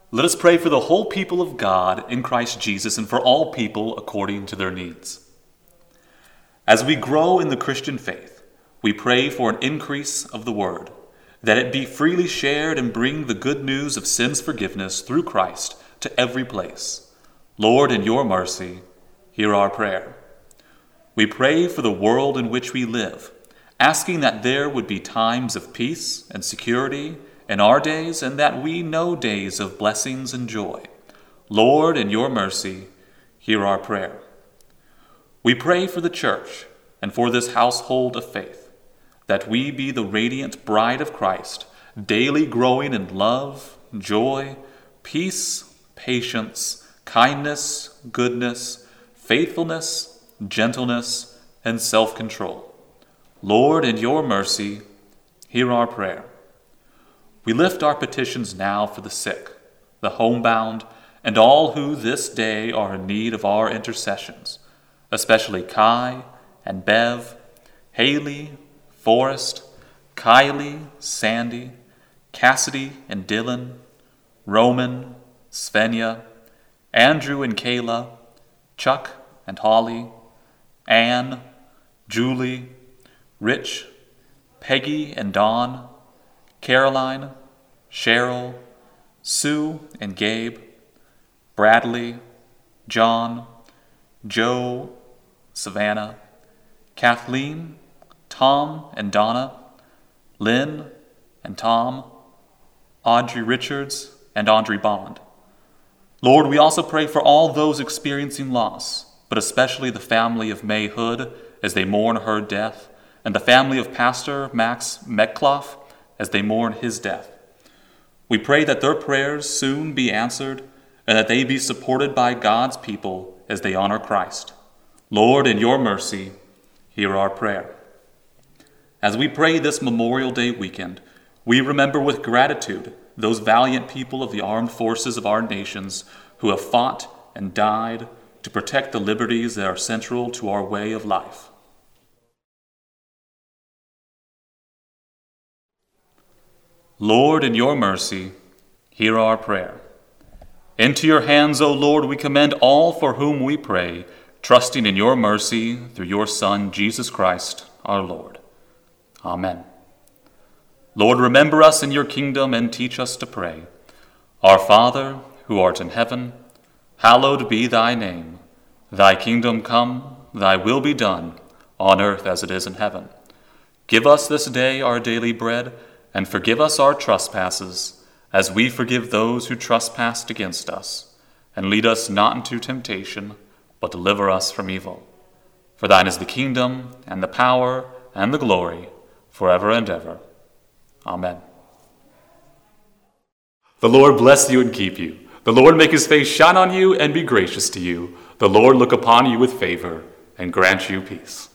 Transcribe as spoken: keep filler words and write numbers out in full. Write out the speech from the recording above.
Let us pray for the whole people of God in Christ Jesus and for all people according to their needs. As we grow in the Christian faith, we pray for an increase of the word, that it be freely shared and bring the good news of sins forgiveness through Christ to every place. Lord, in your mercy, hear our prayer. We pray for the world in which we live, asking that there would be times of peace and security in our days, and that we know days of blessings and joy. Lord, in your mercy, hear our prayer. We pray for the church and for this household of faith, that we be the radiant bride of Christ, daily growing in love, joy, peace, patience, kindness, goodness, faithfulness, gentleness, and self-control. Lord, in your mercy, hear our prayer. We lift our petitions now for the sick, the homebound, and all who this day are in need of our intercessions, especially Kai and Bev, Haley, Forrest, Kylie, Sandy, Cassidy and Dylan, Roman, Svenja, Andrew and Kayla, Chuck and Holly, Anne, Julie, Rich, Peggy and Dawn, Caroline, Cheryl, Sue and Gabe, Bradley, John, Joe, Savannah, Kathleen, Tom and Donna, Lynn and Tom, Audrey Richards and Audrey Bond. Lord, we also pray for all those experiencing loss, but especially the family of May Hood as they mourn her death, and the family of Pastor Max Metcalf as they mourn his death. We pray that their prayers soon be answered and that they be supported by God's people as they honor Christ. Lord, in your mercy, hear our prayer. As we pray this Memorial Day weekend, we remember with gratitude those valiant people of the armed forces of our nations who have fought and died to protect the liberties that are central to our way of life. Lord, in your mercy, hear our prayer. Into your hands, O Lord, we commend all for whom we pray, trusting in your mercy through your Son, Jesus Christ, our Lord. Amen. Lord, remember us in your kingdom and teach us to pray. Our Father, who art in heaven, hallowed be thy name. Thy kingdom come, thy will be done, on earth as it is in heaven. Give us this day our daily bread, and forgive us our trespasses, as we forgive those who trespass against us. And lead us not into temptation, but deliver us from evil. For thine is the kingdom, and the power, and the glory, forever and ever. Amen. The Lord bless you and keep you. The Lord make his face shine on you and be gracious to you. The Lord look upon you with favor and grant you peace.